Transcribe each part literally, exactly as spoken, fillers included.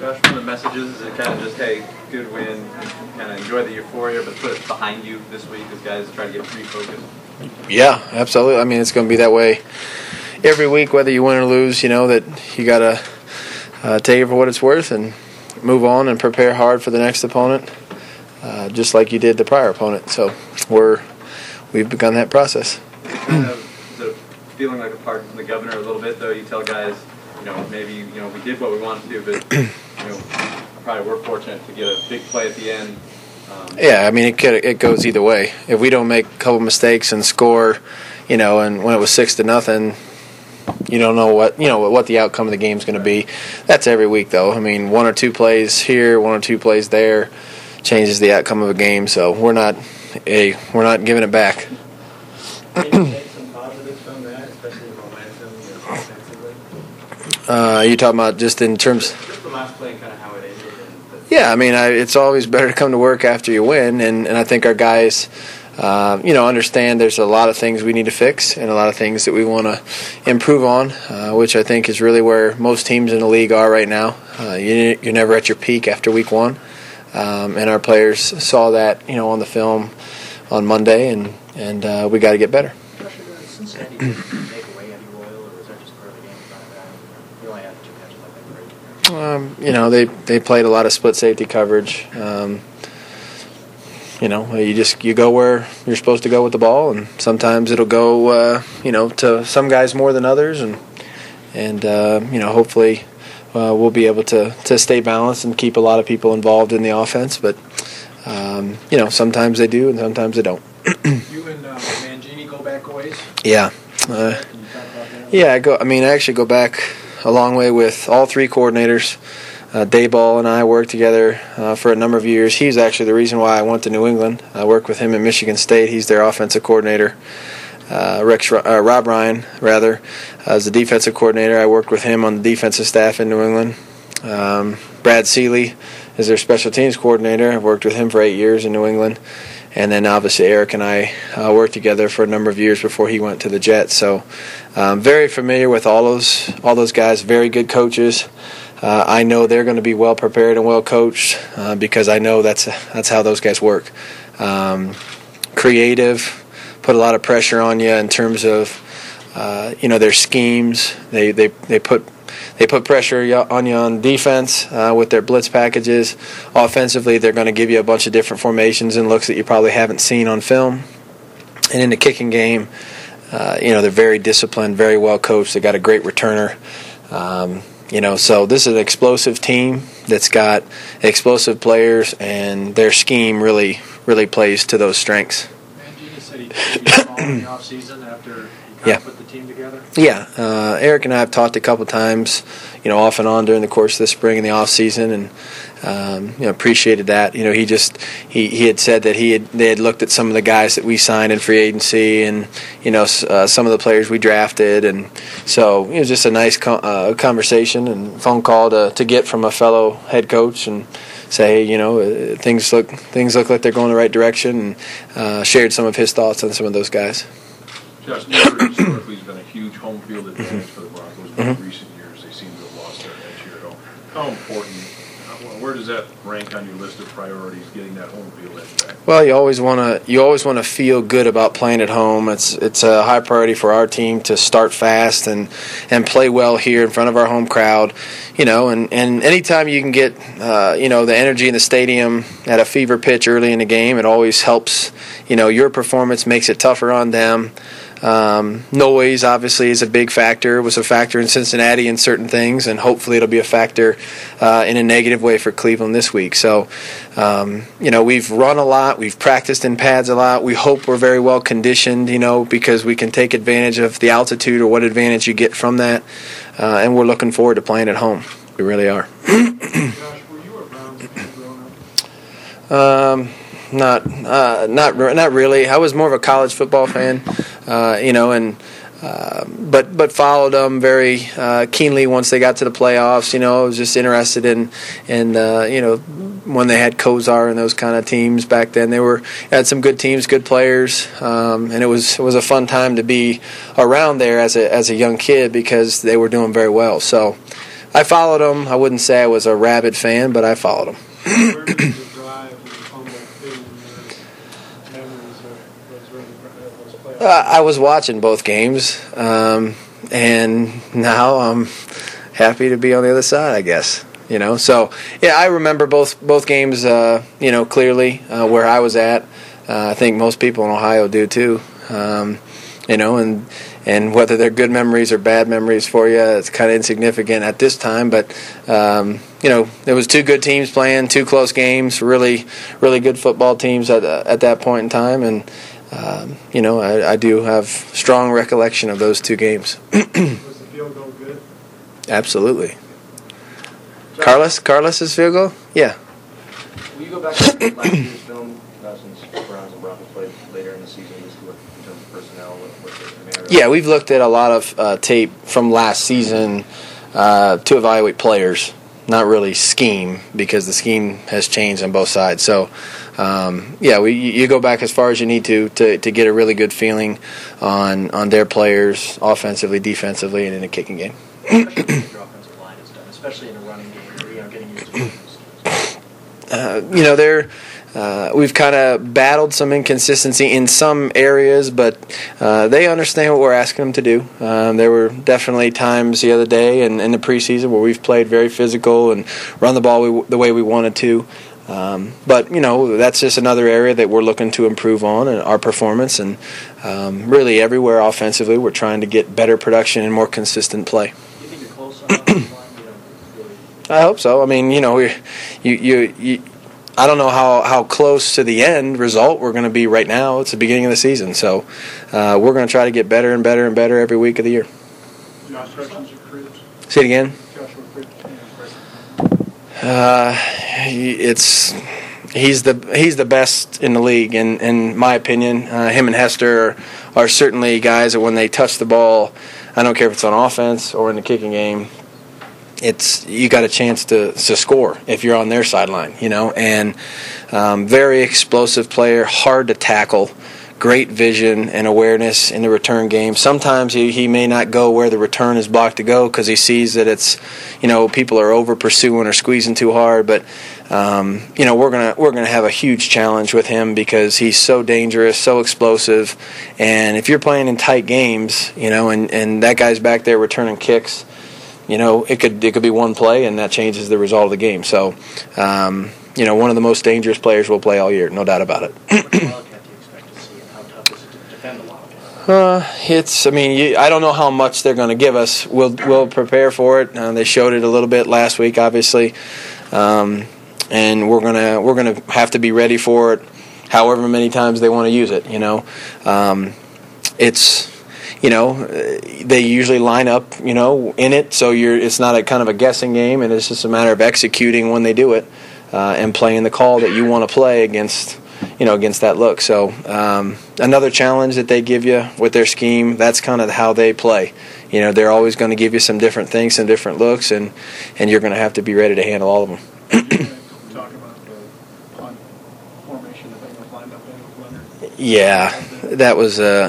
Josh, one of the messages is it kind of just, hey, good win, kind of enjoy the euphoria, but put it behind you this week as guys try to get refocused? Yeah, absolutely. I mean, it's going to be that way every week, whether you win or lose. You know that you got to uh, take it for what it's worth and move on and prepare hard for the next opponent, uh, just like you did the prior opponent. So we're we've begun that process. Kind of, is it feeling like a pardon from the governor a little bit, though? You tell guys, you know, maybe you know we did what we wanted to do, but you know, probably we're fortunate to get a big play at the end. Um, yeah, I mean, it could, it goes either way. If we don't make a couple mistakes and score, you know, and when it was six to nothing, you don't know what you know what the outcome of the game is going to be. That's every week, though. I mean, one or two plays here, one or two plays there, changes the outcome of a game. So we're not a we're not giving it back. Can you take some positives from that, especially the momentum offensively? Uh, you talking about just in terms? Just the last play and kind of how it ended. Yeah, I mean, I, it's always better to come to work after you win, and, and I think our guys, uh, you know, understand there's a lot of things we need to fix and a lot of things that we want to improve on, uh, which I think is really where most teams in the league are right now. Uh, you, you're never at your peak after week one, um, and our players saw that, you know, on the film on Monday, and and uh, we got to get better. Cincinnati didn't take away Eddie Royal, or was that just part of the game? You only had two catches like that, right? Um, you know, they, they played a lot of split safety coverage. Um, you know, you just you go where you're supposed to go with the ball, and sometimes it'll go, uh, you know, to some guys more than others, and and uh, you know, hopefully uh, we'll be able to, to stay balanced and keep a lot of people involved in the offense. But um, you know, sometimes they do, and sometimes they don't. You and uh, Mangini go back a ways? Yeah. Uh, Can you talk about that? Yeah, I go. I mean, I actually go back a long way with all three coordinators. Uh, Dayball and I worked together uh, for a number of years. He's actually the reason why I went to New England. I worked with him in Michigan State. He's their offensive coordinator. Uh, Rex, uh, Rob Ryan, rather, as the defensive coordinator. I worked with him on the defensive staff in New England. Um, Brad Seeley is their special teams coordinator. I've worked with him for eight years in New England. And then obviously Eric and I uh, worked together for a number of years before he went to the Jets. So um, very familiar with all those all those guys. Very good coaches. Uh, I know they're going to be well prepared and well coached uh, because I know that's that's how those guys work. Um, creative, put a lot of pressure on you in terms of uh, you know their schemes. They they they put. They put pressure on you on defense uh, with their blitz packages. Offensively, they're going to give you a bunch of different formations and looks that you probably haven't seen on film. And in the kicking game, uh, you know, they're very disciplined, very well coached. They got a great returner. Um, you know, so this is an explosive team that's got explosive players, and their scheme really, really plays to those strengths. Mangini said he took you all in the offseason after you kind Yeah. of put the team together? Yeah, uh, Eric and I have talked a couple times, you know, off and on during the course of the spring and the off season, and um, you know, appreciated that. You know, he just he, he had said that he had they had looked at some of the guys that we signed in free agency, and you know, uh, some of the players we drafted, and so it was just a nice co- uh, conversation and phone call to to get from a fellow head coach and say, hey, you know, uh, things look things look like they're going the right direction, and uh, shared some of his thoughts on some of those guys. Josh, Newford historically has been a huge home field advantage for the Broncos, but in recent years they seem to have lost their edge here at home. How important, how- where does that rank on your list of priorities, getting that home field edge back? Well, you always want to you always want to feel good about playing at home. It's it's a high priority for our team to start fast and, and play well here in front of our home crowd. You know, and, and anytime you can get uh, you know the energy in the stadium at a fever pitch early in the game, it always helps. You know, your performance makes it tougher on them. Um, noise obviously is a big factor. It was a factor in Cincinnati in certain things, and hopefully it'll be a factor uh, in a negative way for Cleveland this week. So, um, you know, we've run a lot, we've practiced in pads a lot. We hope we're very well conditioned, you know, because we can take advantage of the altitude or what advantage you get from that, uh, and we're looking forward to playing at home. We really are. Josh, were you a Browns fan growing up? Um, not, uh, not, not really. I was more of a college football fan, uh, you know, and uh, but but followed them very uh, keenly once they got to the playoffs. You know, I was just interested in in uh, you know when they had Kozar and those kind of teams back then. They were had some good teams, good players, um, and it was it was a fun time to be around there as a as a young kid because they were doing very well. So. I followed them. I wouldn't say I was a rabid fan, but I followed them. Where did the drive and fumble fit in your memories of those early those playoffs? Uh, I was watching both games, um, and now I'm happy to be on the other side, I guess. You know, so yeah, I remember both both games. Uh, you know, clearly uh, where I was at. Uh, I think most people in Ohio do too. Um, you know, and and whether they're good memories or bad memories for you, it's kind of insignificant at this time. But um, you know, there was two good teams playing, two close games, really, really good football teams at uh, at that point in time, and um, you know, I, I do have strong recollection of those two games. Was the field goal good? Absolutely. Carlos, Carlos's field goal? Yeah. Will you go back to last year's film, uh, since Browns and Broncos played later in the season, just look in terms of personnel, what, what the Yeah, we've looked at a lot of uh, tape from last season uh, to evaluate players, not really scheme, because the scheme has changed on both sides. So, um, yeah, we you go back as far as you need to to, to get a really good feeling on, on their players, offensively, defensively, and in a kicking game. offensive line has done, especially in a running game, where you know getting used to it. Uh, you know, they're, uh, we've kind of battled some inconsistency in some areas, but uh, they understand what we're asking them to do. Um, there were definitely times the other day and in the preseason where we've played very physical and run the ball we, the way we wanted to. Um, but, you know, that's just another area that we're looking to improve on in our performance. And um, really everywhere offensively we're trying to get better production and more consistent play. Do you think you're close on the offensive line? You know, really. I hope so. I mean, you know, we, you, you, you, I don't know how, how close to the end result we're going to be right now. It's the beginning of the season, so uh, we're going to try to get better and better and better every week of the year. Josh Hutchins or Cribs? Say it again. Joshua Cribs. Uh, it's he's the he's the best in the league, in in my opinion. Uh, him and Hester are, are certainly guys that when they touch the ball, I don't care if it's on offense or in the kicking game, it's you got a chance to, to score if you're on their sideline, you know. And um, very explosive player, hard to tackle, great vision and awareness in the return game. Sometimes he, he may not go where the return is blocked to go because he sees that it's, you know, people are over pursuing or squeezing too hard. But um, you know, we're gonna we're gonna have a huge challenge with him because he's so dangerous, so explosive. And if you're playing in tight games, you know, and, and that guy's back there returning kicks, you know, it could it could be one play and that changes the result of the game. So, um, you know, one of the most dangerous players we'll play all year, no doubt about it. What Wildcat do you expect to see, and how tough is it to defend the Wildcat? Uh, it's. I mean, you, I don't know how much they're going to give us. We'll we'll prepare for it. Uh, they showed it a little bit last week, obviously, um, and we're gonna we're gonna have to be ready for it. However many times they want to use it, you know, um, it's. You know, they usually line up, you know, in it, so you're. It's not a kind of a guessing game, and it's just a matter of executing when they do it, uh, and playing the call that you want to play against, you know, against that look. So um, another challenge that they give you with their scheme, that's kind of how they play. You know, they're always going to give you some different things, some different looks, and, and you're going to have to be ready to handle all of them. Talk about the punt formation that they were lined up in with Leonard. Yeah, that was. Uh,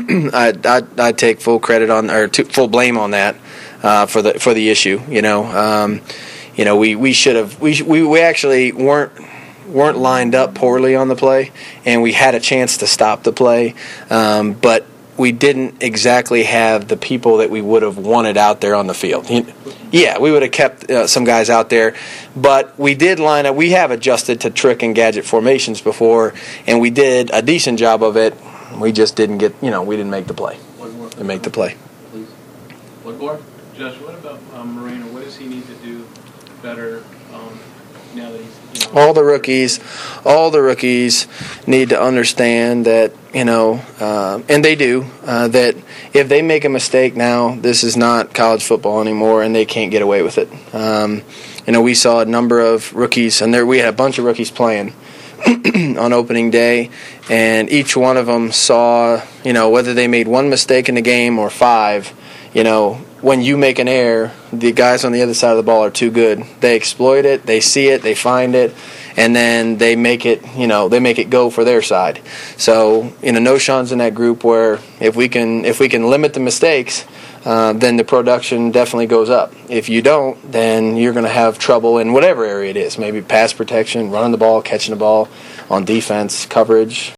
I I I take full credit on or to, full blame on that uh, for the for the issue. You know, um, you know we, we should have we we we actually weren't weren't lined up poorly on the play, and we had a chance to stop the play, um, but we didn't exactly have the people that we would have wanted out there on the field. Yeah, we would have kept uh, some guys out there, but we did line up. We have adjusted to trick and gadget formations before, and we did a decent job of it. We just didn't get, you know, we didn't make the play. One more. To make the play. Please. One more. Josh, what about um, Moreno? What does he need to do better um, now that he's, you know, All the rookies, all the rookies need to understand that, you know, uh, and they do, uh, that if they make a mistake now, this is not college football anymore, and they can't get away with it. Um, you know, we saw a number of rookies, and there we had a bunch of rookies playing on opening day, and each one of them saw, you know, whether they made one mistake in the game or five, you know, when you make an error, the guys on the other side of the ball are too good. They exploit it, they see it, they find it, and then they make it, you know, they make it go for their side. So, you know, Noshan's in that group where if we can if we can limit the mistakes, uh, then the production definitely goes up. If you don't, then you're going to have trouble in whatever area it is, maybe pass protection, running the ball, catching the ball, on defense, coverage.